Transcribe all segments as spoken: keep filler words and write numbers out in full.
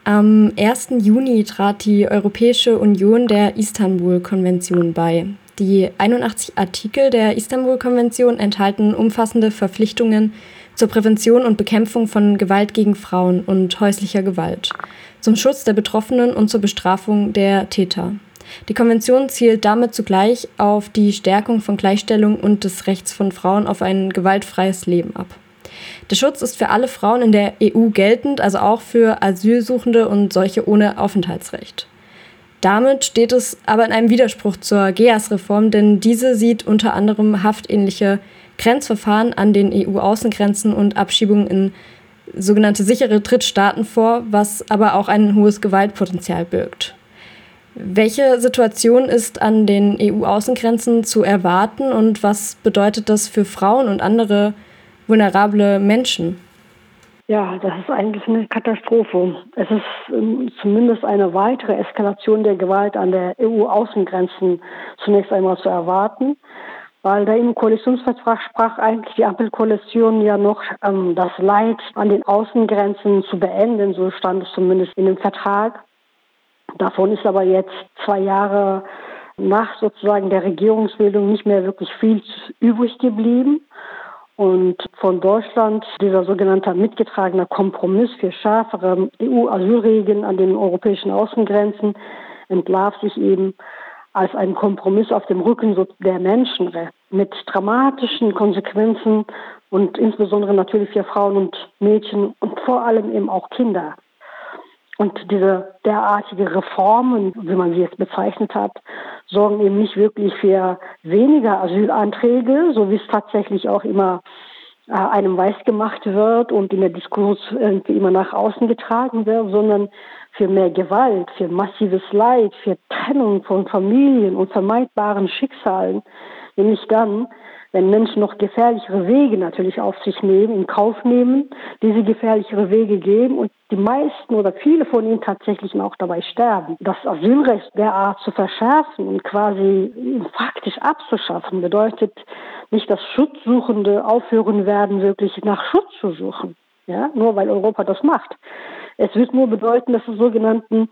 Am ersten Juni trat die Europäische Union der Istanbul-Konvention bei. Die einundachtzig Artikel der Istanbul-Konvention enthalten umfassende Verpflichtungen zur Prävention und Bekämpfung von Gewalt gegen Frauen und häuslicher Gewalt, zum Schutz der Betroffenen und zur Bestrafung der Täter. Die Konvention zielt damit zugleich auf die Stärkung von Gleichstellung und des Rechts von Frauen auf ein gewaltfreies Leben ab. Der Schutz ist für alle Frauen in der E U geltend, also auch für Asylsuchende und solche ohne Aufenthaltsrecht. Damit steht es aber in einem Widerspruch zur G E A S-Reform, denn diese sieht unter anderem haftähnliche Grenzverfahren an den E U-Außengrenzen und Abschiebungen in sogenannte sichere Drittstaaten vor, was aber auch ein hohes Gewaltpotenzial birgt. Welche Situation ist an den E U-Außengrenzen zu erwarten und was bedeutet das für Frauen und andere vulnerable Menschen? Ja, das ist eigentlich eine Katastrophe. Es ist ähm, zumindest eine weitere Eskalation der Gewalt an der E U-Außengrenzen zunächst einmal zu erwarten, weil da im Koalitionsvertrag sprach eigentlich die Ampelkoalition ja noch, ähm, das Leid an den Außengrenzen zu beenden, so stand es zumindest in dem Vertrag. Davon ist aber jetzt zwei Jahre nach sozusagen der Regierungsbildung nicht mehr wirklich viel übrig geblieben. Und von Deutschland dieser sogenannte mitgetragene Kompromiss für schärfere E U-Asylregeln an den europäischen Außengrenzen entlarvt sich eben als ein Kompromiss auf dem Rücken der Menschenrechte mit dramatischen Konsequenzen und insbesondere natürlich für Frauen und Mädchen und vor allem eben auch Kinder. Und diese derartige Reformen, wie man sie jetzt bezeichnet hat, sorgen eben nicht wirklich für weniger Asylanträge, so wie es tatsächlich auch immer äh, einem weiß gemacht wird und in der Diskurs irgendwie immer nach außen getragen wird, sondern für mehr Gewalt, für massives Leid, für Trennung von Familien und vermeidbaren Schicksalen, nämlich dann, wenn Menschen noch gefährlichere Wege natürlich auf sich nehmen, in Kauf nehmen, diese gefährlichere Wege gehen und die meisten oder viele von ihnen tatsächlich auch dabei sterben. Das Asylrecht derart zu verschärfen und quasi faktisch abzuschaffen, bedeutet nicht, dass Schutzsuchende aufhören werden, wirklich nach Schutz zu suchen. Ja, nur weil Europa das macht. Es wird nur bedeuten, dass es sogenannten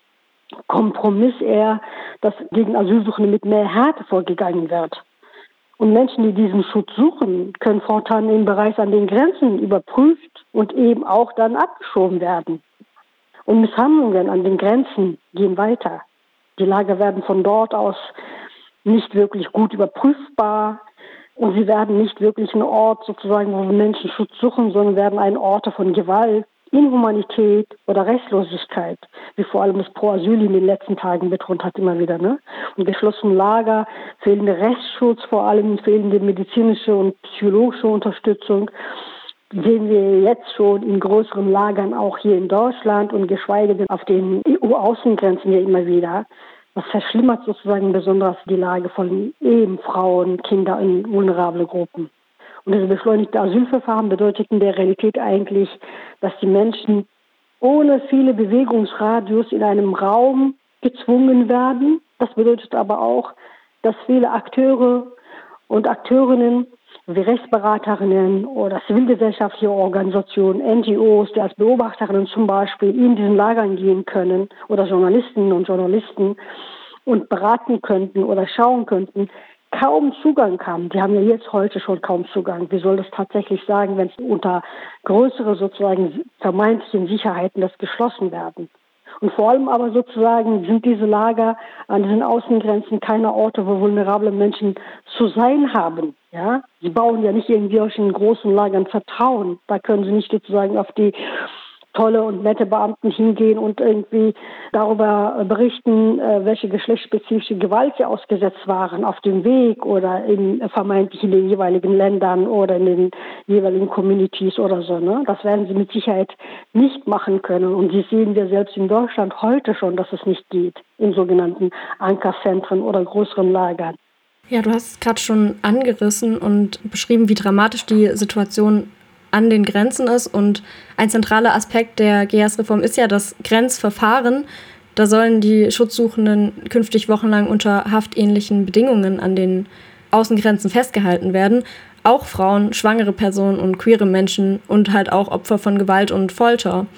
Kompromiss eher, dass gegen Asylsuchende mit mehr Härte vorgegangen wird. Und Menschen, die diesen Schutz suchen, können fortan im Bereich an den Grenzen überprüft und eben auch dann abgeschoben werden. Und Misshandlungen an den Grenzen gehen weiter. Die Lager werden von dort aus nicht wirklich gut überprüfbar und sie werden nicht wirklich ein Ort sozusagen, wo Menschen Schutz suchen, sondern werden ein Orte von Gewalt, Inhumanität oder Rechtlosigkeit, wie vor allem das Pro Asyl in den letzten Tagen betont hat immer wieder, ne? Und geschlossene Lager, fehlender Rechtsschutz, vor allem fehlende medizinische und psychologische Unterstützung, sehen wir jetzt schon in größeren Lagern auch hier in Deutschland und geschweige denn auf den E U-Außengrenzen ja immer wieder. Das verschlimmert sozusagen besonders die Lage von eben Frauen, Kinder in vulnerable Gruppen. Und das beschleunigte Asylverfahren bedeutet in der Realität eigentlich, dass die Menschen ohne viele Bewegungsradius in einem Raum gezwungen werden. Das bedeutet aber auch, dass viele Akteure und Akteurinnen wie Rechtsberaterinnen oder zivilgesellschaftliche Organisationen, N G Os, die als Beobachterinnen zum Beispiel in diesen Lagern gehen können oder Journalistinnen und Journalisten und beraten könnten oder schauen könnten, kaum Zugang haben. Die haben ja jetzt heute schon kaum Zugang. Wie soll das tatsächlich sagen, wenn es unter größere sozusagen vermeintlichen Sicherheiten das geschlossen werden? Und vor allem aber sozusagen sind diese Lager an diesen Außengrenzen keine Orte, wo vulnerable Menschen zu sein haben. Ja, sie bauen ja nicht irgendwie aus den großen Lagern Vertrauen. Da können sie nicht sozusagen auf die tolle und nette Beamten hingehen und irgendwie darüber berichten, welche geschlechtsspezifische Gewalt sie ausgesetzt waren auf dem Weg oder in, vermeintlich in den jeweiligen Ländern oder in den jeweiligen Communities oder so. Ne? Das werden sie mit Sicherheit nicht machen können. Und das sehen wir selbst in Deutschland heute schon, dass es nicht geht, in sogenannten Ankerzentren oder größeren Lagern. Ja, du hast es gerade schon angerissen und beschrieben, wie dramatisch die Situation an den Grenzen ist. Und ein zentraler Aspekt der G E A S-Reform ist ja das Grenzverfahren. Da sollen die Schutzsuchenden künftig wochenlang unter haftähnlichen Bedingungen an den Außengrenzen festgehalten werden. Auch Frauen, schwangere Personen und queere Menschen und halt auch Opfer von Gewalt und Folter.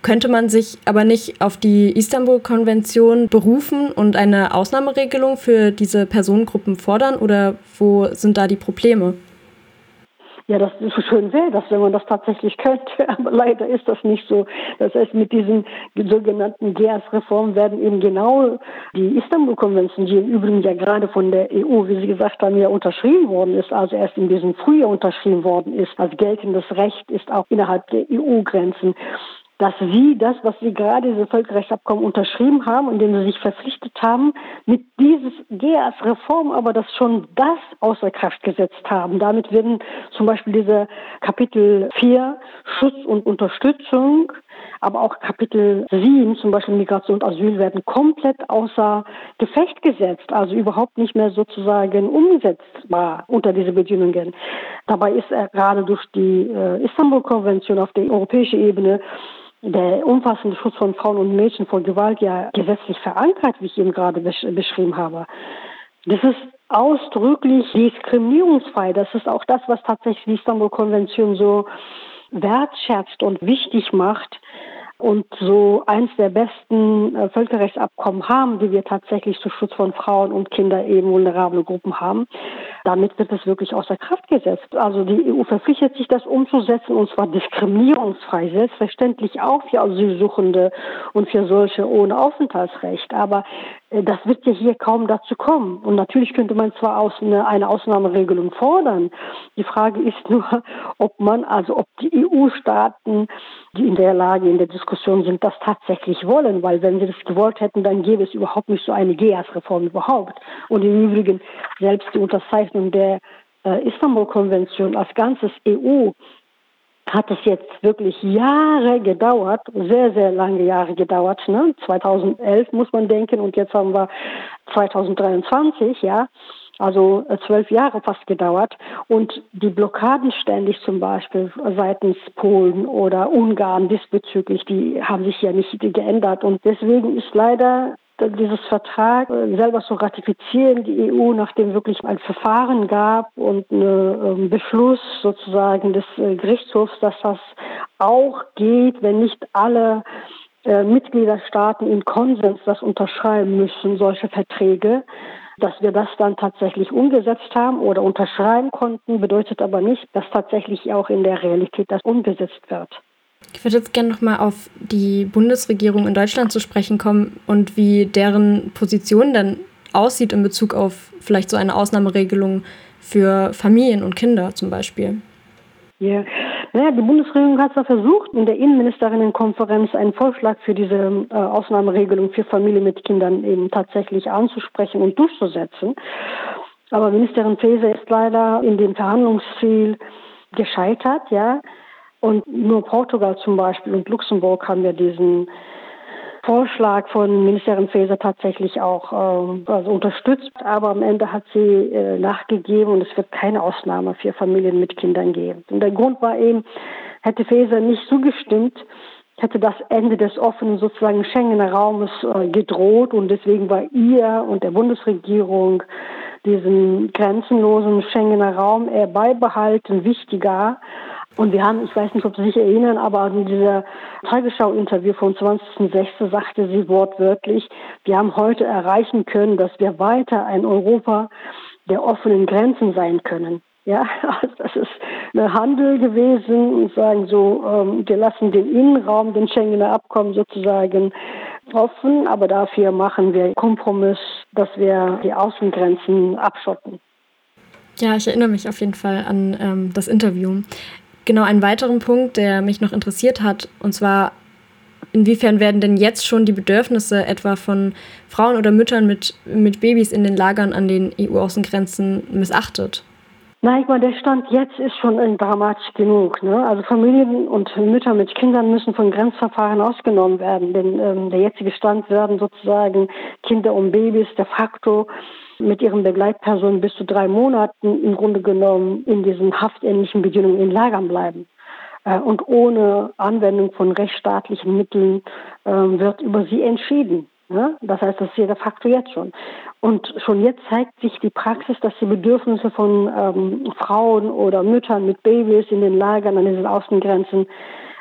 Könnte man sich aber nicht auf die Istanbul-Konvention berufen und eine Ausnahmeregelung für diese Personengruppen fordern, oder wo sind da die Probleme? Ja, das so schön wäre das, wenn man das tatsächlich könnte, aber leider ist das nicht so. Das heißt, mit diesen sogenannten G E A S-Reformen werden eben genau die Istanbul-Konvention, die im Übrigen ja gerade von der E U, wie Sie gesagt haben, ja unterschrieben worden ist, also erst in diesem Frühjahr unterschrieben worden ist, als geltendes Recht ist auch innerhalb der E U-Grenzen, dass sie das, was sie gerade diese Völkerrechtsabkommen unterschrieben haben, indem sie sich verpflichtet haben, mit dieses G E A S-Reform aber das schon das außer Kraft gesetzt haben. Damit werden zum Beispiel diese Kapitel vier Schutz und Unterstützung, aber auch Kapitel sieben, zum Beispiel Migration und Asyl, werden komplett außer Gefecht gesetzt, also überhaupt nicht mehr sozusagen umsetzbar unter diese Bedingungen. Dabei ist er gerade durch die äh, Istanbul-Konvention auf der europäischen Ebene der umfassende Schutz von Frauen und Mädchen vor Gewalt ja gesetzlich verankert, wie ich eben gerade besch- beschrieben habe. Das ist ausdrücklich diskriminierungsfrei. Das ist auch das, was tatsächlich die Istanbul-Konvention so wertschätzt und wichtig macht und so eins der besten äh, Völkerrechtsabkommen haben, die wir tatsächlich zum Schutz von Frauen und Kindern, eben vulnerable Gruppen haben. Damit wird es wirklich außer Kraft gesetzt. Also die E U verpflichtet sich, das umzusetzen, und zwar diskriminierungsfrei, selbstverständlich auch für Asylsuchende und für solche ohne Aufenthaltsrecht. Aber äh, das wird ja hier kaum dazu kommen. Und natürlich könnte man zwar aus eine, eine Ausnahmeregelung fordern. Die Frage ist nur, ob man, also ob die E U-Staaten, die in der Lage, in der Diskussion sind, das tatsächlich wollen. Weil wenn sie das gewollt hätten, dann gäbe es überhaupt nicht so eine G E A S-Reform überhaupt. Und im Übrigen selbst die Unterzeichnung der äh, Istanbul-Konvention als ganzes E U hat es jetzt wirklich Jahre gedauert, sehr, sehr lange Jahre gedauert, ne? zweitausendelf muss man denken, und jetzt haben wir zweitausenddreiundzwanzig, ja, also äh, zwölf Jahre fast gedauert. Und die Blockaden ständig zum Beispiel seitens Polen oder Ungarn diesbezüglich, die haben sich ja nicht geändert. Und deswegen ist leider dieses Vertrag äh, selber zu ratifizieren, die E U, nachdem wirklich ein Verfahren gab und einen äh, Beschluss sozusagen des äh, Gerichtshofs, dass das auch geht, wenn nicht alle äh, Mitgliederstaaten in Konsens das unterschreiben müssen, solche Verträge. Dass wir das dann tatsächlich umgesetzt haben oder unterschreiben konnten, bedeutet aber nicht, dass tatsächlich auch in der Realität das umgesetzt wird. Ich würde jetzt gerne nochmal auf die Bundesregierung in Deutschland zu sprechen kommen und wie deren Position dann aussieht in Bezug auf vielleicht so eine Ausnahmeregelung für Familien und Kinder zum Beispiel. Ja, naja, die Bundesregierung hat zwar versucht, in der Innenministerinnenkonferenz einen Vorschlag für diese äh, Ausnahmeregelung für Familien mit Kindern eben tatsächlich anzusprechen und durchzusetzen. Aber Ministerin Faeser ist leider in dem Verhandlungsziel gescheitert, ja. Und nur Portugal zum Beispiel und Luxemburg haben ja diesen Vorschlag von Ministerin Faeser tatsächlich auch äh, also unterstützt. Aber am Ende hat sie äh, nachgegeben, und es wird keine Ausnahme für Familien mit Kindern geben. Und der Grund war eben, hätte Faeser nicht zugestimmt, hätte das Ende des offenen sozusagen Schengener Raumes äh, gedroht. Und deswegen war ihr und der Bundesregierung diesen grenzenlosen Schengener Raum eher beibehalten wichtiger. Und wir haben, ich weiß nicht, ob Sie sich erinnern, aber in dieser Tagesschau-Interview vom zwanzigsten sechsten sagte sie wortwörtlich, wir haben heute erreichen können, dass wir weiter ein Europa der offenen Grenzen sein können. Ja, also das ist ein Handel gewesen und sagen so, ähm, wir lassen den Innenraum, den Schengener Abkommen sozusagen offen, aber dafür machen wir Kompromiss, dass wir die Außengrenzen abschotten. Ja, ich erinnere mich auf jeden Fall an ähm, das Interview. Genau, einen weiteren Punkt, der mich noch interessiert hat, und zwar, inwiefern werden denn jetzt schon die Bedürfnisse etwa von Frauen oder Müttern mit, mit Babys in den Lagern an den E U-Außengrenzen missachtet? Na, ich meine, der Stand jetzt ist schon dramatisch genug. Ne? Also Familien und Mütter mit Kindern müssen von Grenzverfahren ausgenommen werden. Denn ähm, der jetzige Stand werden sozusagen Kinder und Babys de facto mit ihren Begleitpersonen bis zu drei Monaten im Grunde genommen in diesen haftähnlichen Bedingungen in Lagern bleiben. Äh, und ohne Anwendung von rechtsstaatlichen Mitteln äh, wird über sie entschieden. Ne? Das heißt, das ist ja de facto jetzt schon. Und schon jetzt zeigt sich die Praxis, dass die Bedürfnisse von ähm, Frauen oder Müttern mit Babys in den Lagern an diesen Außengrenzen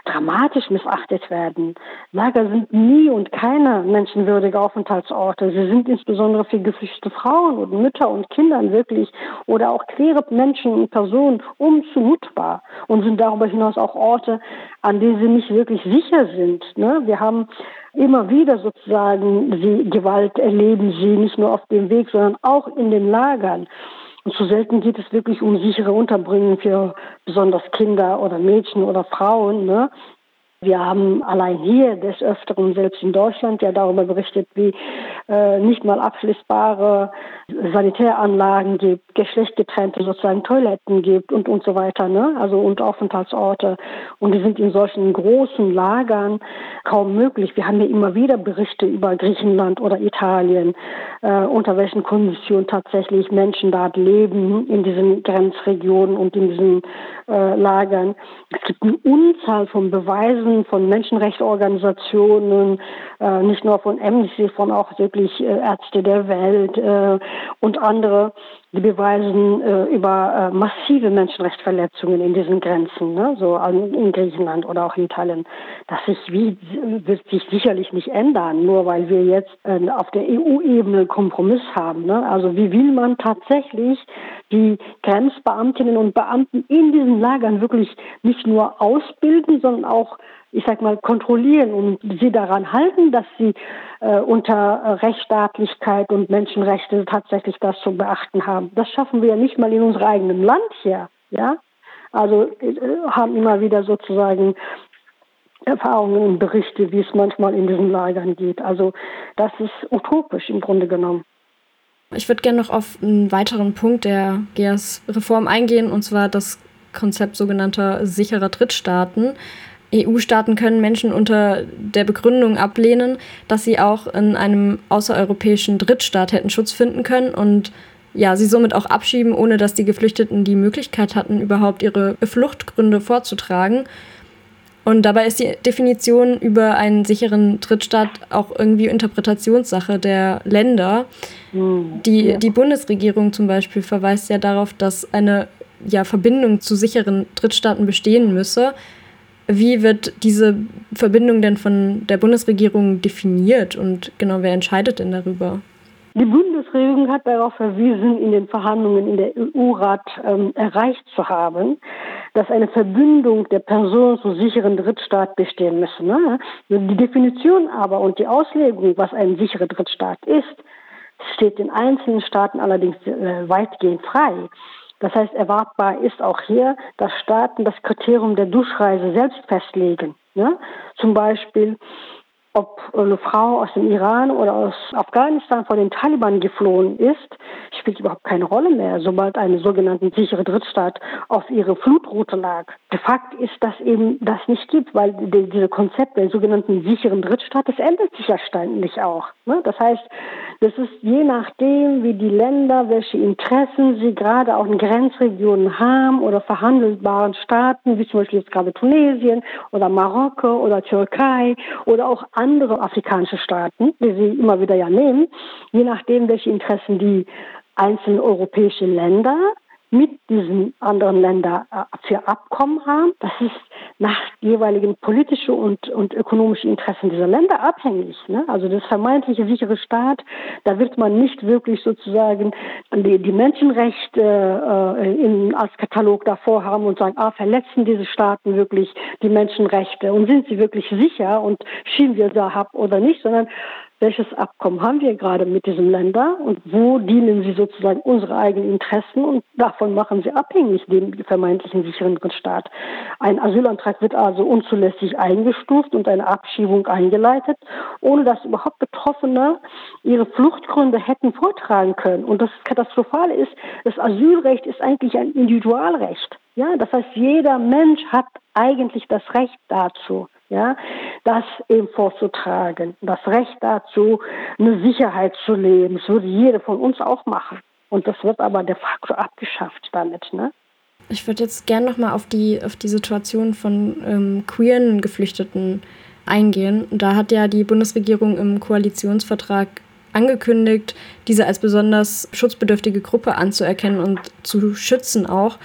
dramatisch missachtet werden. Lager sind nie und keine menschenwürdige Aufenthaltsorte. Sie sind insbesondere für geflüchtete Frauen und Mütter und Kindern wirklich oder auch queere Menschen und Personen unzumutbar und sind darüber hinaus auch Orte, an denen sie nicht wirklich sicher sind. Ne? Wir haben immer wieder sozusagen sie Gewalt erleben sie nicht nur auf dem Weg, sondern auch in den Lagern. Und zu selten geht es wirklich um sichere Unterbringung für besonders Kinder oder Mädchen oder Frauen. Ne? Wir haben allein hier des Öfteren, selbst in Deutschland, ja darüber berichtet, wie äh, nicht mal abschließbare Sanitäranlagen gibt, geschlechtgetrennte sozusagen Toiletten gibt und und so weiter, ne? Also und Aufenthaltsorte. Und die sind in solchen großen Lagern kaum möglich. Wir haben ja immer wieder Berichte über Griechenland oder Italien, äh, unter welchen Konditionen tatsächlich Menschen dort leben in diesen Grenzregionen und in diesen äh, Lagern. Es gibt eine Unzahl von Beweisen von Menschenrechtsorganisationen, äh, nicht nur von Amnesty, von auch wirklich äh, Ärzte der Welt äh, und andere, die beweisen äh, über äh, massive Menschenrechtsverletzungen in diesen Grenzen, ne? So in Griechenland oder auch in Italien. Das sich wie, wird sich sicherlich nicht ändern, nur weil wir jetzt äh, auf der E U-Ebene einen Kompromiss haben. Ne? Also wie will man tatsächlich die Grenzbeamtinnen und Beamten in diesen Lagern wirklich nicht nur ausbilden, sondern auch, ich sag mal, kontrollieren und sie daran halten, dass sie äh, unter äh, Rechtsstaatlichkeit und Menschenrechte tatsächlich das zu beachten haben. Das schaffen wir ja nicht mal in unserem eigenen Land hier, ja. Also äh, haben immer wieder sozusagen Erfahrungen und Berichte, wie es manchmal in diesen Lagern geht. Also das ist utopisch im Grunde genommen. Ich würde gerne noch auf einen weiteren Punkt der G E A S-Reform eingehen, und zwar das Konzept sogenannter sicherer Drittstaaten. E U-Staaten können Menschen unter der Begründung ablehnen, dass sie auch in einem außereuropäischen Drittstaat hätten Schutz finden können und ja, sie somit auch abschieben, ohne dass die Geflüchteten die Möglichkeit hatten, überhaupt ihre Fluchtgründe vorzutragen. Und dabei ist die Definition über einen sicheren Drittstaat auch irgendwie Interpretationssache der Länder. Die, die Bundesregierung zum Beispiel verweist ja darauf, dass eine ja, Verbindung zu sicheren Drittstaaten bestehen müsse. Wie wird diese Verbindung denn von der Bundesregierung definiert und genau, wer entscheidet denn darüber? Die Bundesregierung hat darauf verwiesen, in den Verhandlungen in der E U-Rat ähm, erreicht zu haben, dass eine Verbindung der Person zu sicheren Drittstaat bestehen müsse. Ne? Die Definition aber und die Auslegung, was ein sicherer Drittstaat ist, steht den einzelnen Staaten allerdings äh, weitgehend frei. Das heißt, erwartbar ist auch hier, dass Staaten das Kriterium der Durchreise selbst festlegen. Ne? Zum Beispiel, ob eine Frau aus dem Iran oder aus Afghanistan vor den Taliban geflohen ist, spielt überhaupt keine Rolle mehr, sobald ein sogenannter sicherer Drittstaat auf ihre Flutroute lag. De facto ist, dass eben das nicht gibt, weil die, diese Konzept der sogenannten sicheren Drittstaat, das ändert sich ja ständig auch. Ne? Das heißt, das ist je nachdem, wie die Länder, welche Interessen sie gerade auch in Grenzregionen haben oder verhandelbaren Staaten, wie zum Beispiel jetzt gerade Tunesien oder Marokko oder Türkei oder auch andere afrikanische Staaten, die sie immer wieder ja nehmen, je nachdem, welche Interessen die einzelnen europäischen Länder mit diesen anderen Ländern für Abkommen haben. Das ist nach jeweiligen politischen und, und ökonomischen Interessen dieser Länder abhängig. Ne? Also das vermeintliche sichere Staat, da wird man nicht wirklich sozusagen die, die Menschenrechte äh, in, als Katalog davor haben und sagen, ah, verletzen diese Staaten wirklich die Menschenrechte und sind sie wirklich sicher und schieben wir da ab oder nicht, sondern welches Abkommen haben wir gerade mit diesem Länder und wo dienen sie sozusagen unsere eigenen Interessen und davon machen sie abhängig den vermeintlichen sicheren Drittstaat. Ein Asylantrag wird also unzulässig eingestuft und eine Abschiebung eingeleitet, ohne dass überhaupt Betroffene ihre Fluchtgründe hätten vortragen können. Und das Katastrophale ist, das Asylrecht ist eigentlich ein Individualrecht. Ja, das heißt, jeder Mensch hat eigentlich das Recht dazu. Ja, das eben vorzutragen, das Recht dazu, eine Sicherheit zu leben. Das würde jeder von uns auch machen. Und das wird aber de facto abgeschafft damit, ne? Ich würde jetzt gerne nochmal auf die, auf die Situation von ähm, queeren Geflüchteten eingehen. Da hat ja die Bundesregierung im Koalitionsvertrag angekündigt, diese als besonders schutzbedürftige Gruppe anzuerkennen und zu schützen auch.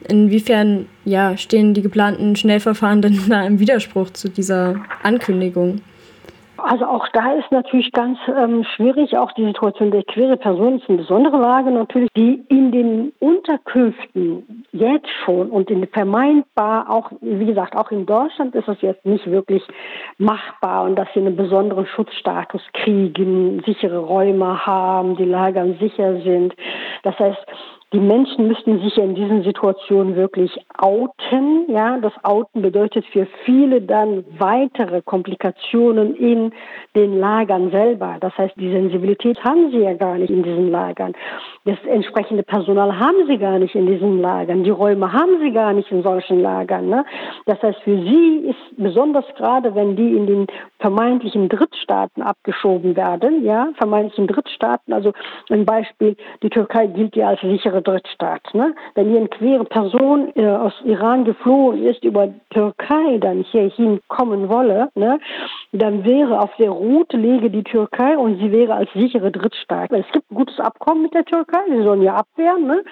Inwiefern ja, stehen die geplanten Schnellverfahren denn da im Widerspruch zu dieser Ankündigung? Also auch da ist natürlich ganz ähm, schwierig, auch die Situation der queeren Personen ist eine besondere Lage natürlich, die in den Unterkünften jetzt schon und in vermeintbar auch, wie gesagt, auch in Deutschland ist es jetzt nicht wirklich machbar und dass sie einen besonderen Schutzstatus kriegen, sichere Räume haben, die Lager sicher sind. Das heißt, die Menschen müssten sich ja in diesen Situationen wirklich outen. Ja, das Outen bedeutet für viele dann weitere Komplikationen in den Lagern selber. Das heißt, die Sensibilität haben sie ja gar nicht in diesen Lagern. Das entsprechende Personal haben sie gar nicht in diesen Lagern. Die Räume haben sie gar nicht in solchen Lagern. Ne? Das heißt, für sie ist besonders gerade, wenn die in den vermeintlichen Drittstaaten abgeschoben werden, ja, vermeintlichen Drittstaaten, also ein Beispiel, die Türkei gilt ja als sichere Drittstaat. Ne? Wenn hier eine queere Person äh, aus Iran geflohen ist, über Türkei dann hier hinkommen wolle, ne, dann wäre auf der Route läge die Türkei und sie wäre als sichere Drittstaat. Es gibt ein gutes Abkommen mit der Türkei, sie sollen ja abwehren, ne?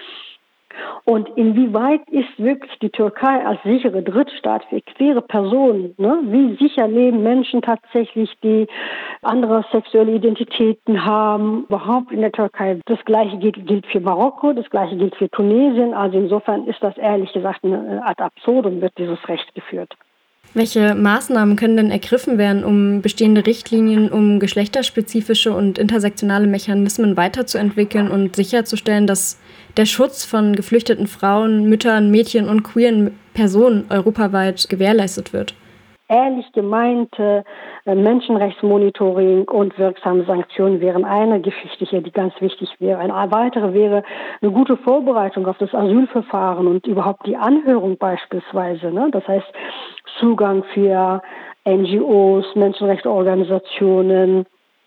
Und inwieweit ist wirklich die Türkei als sichere Drittstaat für queere Personen? Ne? Wie sicher leben Menschen tatsächlich, die andere sexuelle Identitäten haben, überhaupt in der Türkei? Das Gleiche gilt, gilt für Marokko, das Gleiche gilt für Tunesien. Also insofern ist das ehrlich gesagt eine Art absurdum, wird dieses Recht geführt. Welche Maßnahmen können denn ergriffen werden, um bestehende Richtlinien, um geschlechterspezifische und intersektionale Mechanismen weiterzuentwickeln und sicherzustellen, dass der Schutz von geflüchteten Frauen, Müttern, Mädchen und queeren Personen europaweit gewährleistet wird? Ehrlich gemeinte Menschenrechtsmonitoring und wirksame Sanktionen wären eine Geschichte hier, die ganz wichtig wäre. Eine weitere wäre eine gute Vorbereitung auf das Asylverfahren und überhaupt die Anhörung beispielsweise. Ne? Das heißt, Zugang für N G Os, Menschenrechtsorganisationen,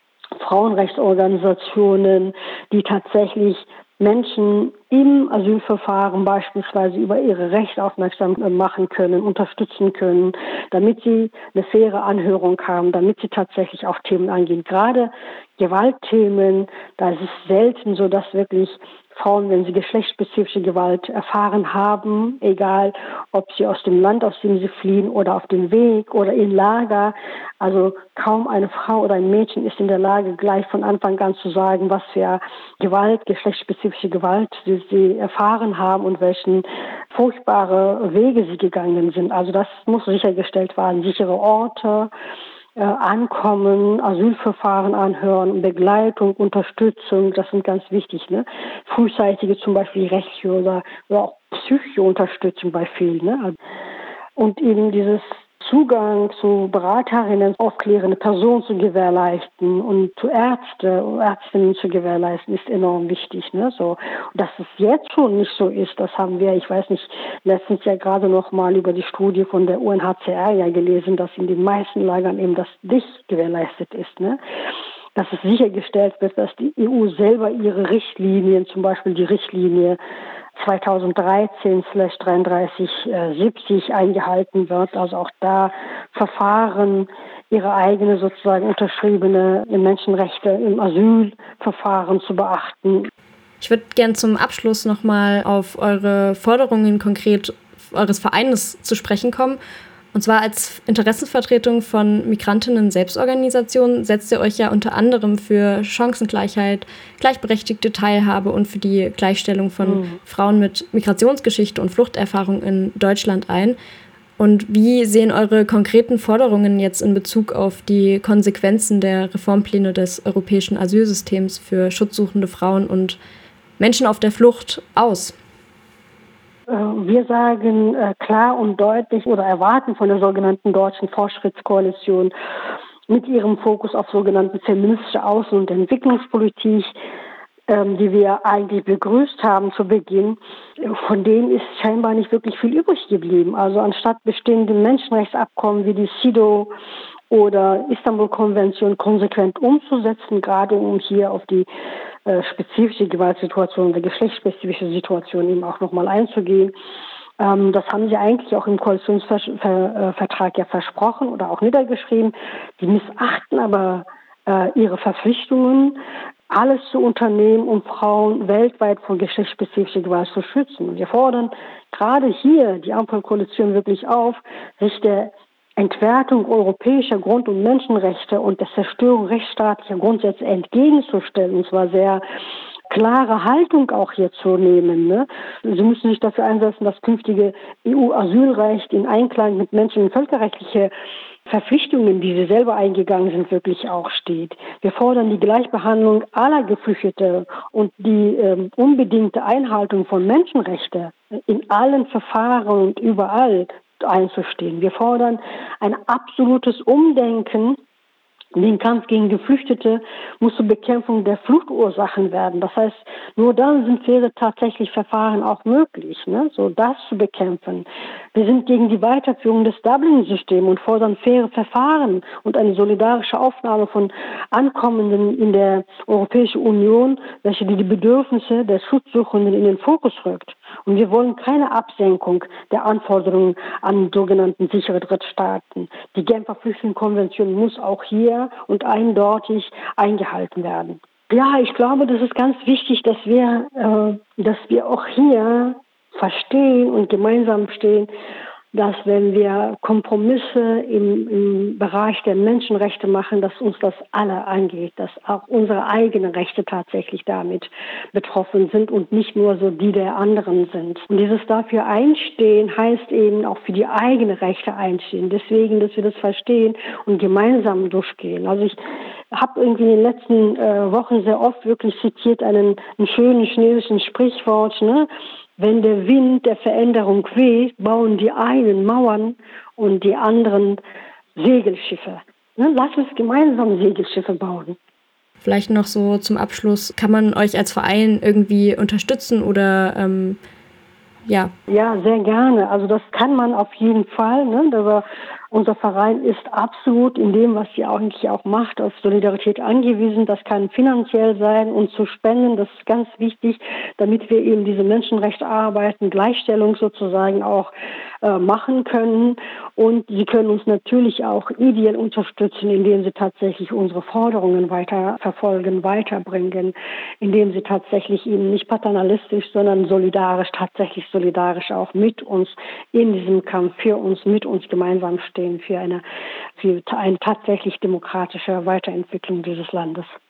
Frauenrechtsorganisationen, die tatsächlich Menschen im Asylverfahren beispielsweise über ihre Rechte aufmerksam machen können, unterstützen können, damit sie eine faire Anhörung haben, damit sie tatsächlich auch Themen angehen. Gerade Gewaltthemen, da ist es selten so, dass wirklich Frauen, wenn sie geschlechtsspezifische Gewalt erfahren haben, egal ob sie aus dem Land, aus dem sie fliehen oder auf dem Weg oder in Lager, also kaum eine Frau oder ein Mädchen ist in der Lage, gleich von Anfang an zu sagen, was für Gewalt, geschlechtsspezifische Gewalt sie, sie erfahren haben und welchen furchtbare Wege sie gegangen sind. Also das muss sichergestellt werden, sichere Orte, Äh, Ankommen, Asylverfahren anhören, Begleitung, Unterstützung, das sind ganz wichtig. Ne? Frühzeitige zum Beispiel rechtliche oder, oder auch psychische Unterstützung bei vielen. Ne? Und eben dieses Zugang zu Beraterinnen, aufklärende Personen zu gewährleisten und zu Ärzte, Ärztinnen zu gewährleisten, ist enorm wichtig. Ne? So, dass es jetzt schon nicht so ist, das haben wir, ich weiß nicht, letztens ja gerade noch mal über die Studie von der U N H C R ja gelesen, dass in den meisten Lagern eben das nicht gewährleistet ist. Ne? Dass es sichergestellt wird, dass die E U selber ihre Richtlinien, zum Beispiel die Richtlinie zweitausenddreizehn dreiunddreißig siebzig eingehalten wird. Also auch da Verfahren, ihre eigene sozusagen unterschriebene Menschenrechte im Asylverfahren zu beachten. Ich würde gern zum Abschluss nochmal auf eure Forderungen konkret eures Vereines zu sprechen kommen. Und zwar als Interessenvertretung von Migrantinnen-Selbstorganisationen setzt ihr euch ja unter anderem für Chancengleichheit, gleichberechtigte Teilhabe und für die Gleichstellung von mhm. Frauen mit Migrationsgeschichte und Fluchterfahrung in Deutschland ein. Und wie sehen eure konkreten Forderungen jetzt in Bezug auf die Konsequenzen der Reformpläne des europäischen Asylsystems für schutzsuchende Frauen und Menschen auf der Flucht aus? Wir sagen äh, klar und deutlich oder erwarten von der sogenannten Deutschen Fortschrittskoalition mit ihrem Fokus auf sogenannte feministische Außen- und Entwicklungspolitik, ähm, die wir eigentlich begrüßt haben zu Beginn, von denen ist scheinbar nicht wirklich viel übrig geblieben. Also anstatt bestehende Menschenrechtsabkommen wie die C E D A W oder Istanbul-Konvention konsequent umzusetzen, gerade um hier auf die äh, spezifische Gewaltsituation oder geschlechtsspezifische Situation eben auch nochmal einzugehen. Ähm, das haben sie eigentlich auch im Koalitionsvertrag ja versprochen oder auch niedergeschrieben. Die missachten aber äh, ihre Verpflichtungen. alles zu unternehmen, um Frauen weltweit vor geschlechtsspezifischer Gewalt zu schützen. Und wir fordern gerade hier die Ampelkoalition wirklich auf, sich der Entwertung europäischer Grund- und Menschenrechte und der Zerstörung rechtsstaatlicher Grundsätze entgegenzustellen, und zwar sehr klare Haltung auch hier zu nehmen. Ne? Sie müssen sich dafür einsetzen, dass künftige E U-Asylrecht in Einklang mit Menschen- und völkerrechtliche Verpflichtungen, die sie selber eingegangen sind, wirklich auch steht. Wir fordern die Gleichbehandlung aller Geflüchtete und die ähm, unbedingte Einhaltung von Menschenrechten in allen Verfahren und überall einzustehen. Wir fordern ein absolutes Umdenken. Den Kampf gegen Geflüchtete muss zur Bekämpfung der Fluchtursachen werden. Das heißt, nur dann sind faire tatsächlich Verfahren auch möglich, ne? So das zu bekämpfen. Wir sind gegen die Weiterführung des Dublin-Systems und fordern faire Verfahren und eine solidarische Aufnahme von Ankommenden in der Europäischen Union, welche die Bedürfnisse der Schutzsuchenden in den Fokus rückt. Und wir wollen keine Absenkung der Anforderungen an sogenannten sichere Drittstaaten. Die Genfer Flüchtlingskonvention muss auch hier und eindeutig eingehalten werden. Ja, ich glaube, das ist ganz wichtig, dass wir, äh, dass wir auch hier verstehen und gemeinsam stehen, dass wenn wir Kompromisse im, im Bereich der Menschenrechte machen, dass uns das alle angeht, dass auch unsere eigenen Rechte tatsächlich damit betroffen sind und nicht nur so die der anderen sind. Und dieses dafür einstehen heißt eben auch für die eigenen Rechte einstehen. Deswegen, dass wir das verstehen und gemeinsam durchgehen. Also ich habe irgendwie in den letzten äh, Wochen sehr oft wirklich zitiert einen, einen schönen chinesischen Sprichwort, ne? Wenn der Wind der Veränderung weht, bauen die einen Mauern und die anderen Segelschiffe. Ne? Lass uns gemeinsam Segelschiffe bauen. Vielleicht noch so zum Abschluss, kann man euch als Verein irgendwie unterstützen oder ähm, ja? Ja, sehr gerne. Also das kann man auf jeden Fall. Ne? Aber unser Verein ist absolut in dem, was sie eigentlich auch macht, auf Solidarität angewiesen. Das kann finanziell sein und zu spenden. Das ist ganz wichtig, damit wir eben diese Menschenrechtsarbeiten, Gleichstellung sozusagen auch äh, machen können. Und sie können uns natürlich auch ideell unterstützen, indem sie tatsächlich unsere Forderungen weiter verfolgen, weiterbringen, indem sie tatsächlich eben nicht paternalistisch, sondern solidarisch, tatsächlich solidarisch auch mit uns in diesem Kampf für uns, mit uns gemeinsam stehen, für eine, für eine tatsächlich demokratische Weiterentwicklung dieses Landes.